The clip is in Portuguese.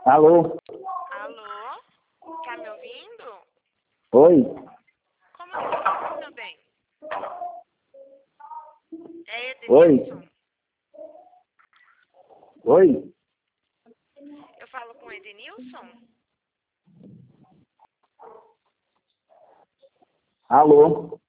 Alô? Alô? Tá me ouvindo? Oi? Como você está, meu bem? É Oi? Edenilson? Oi? Eu falo com Edenilson? Alô?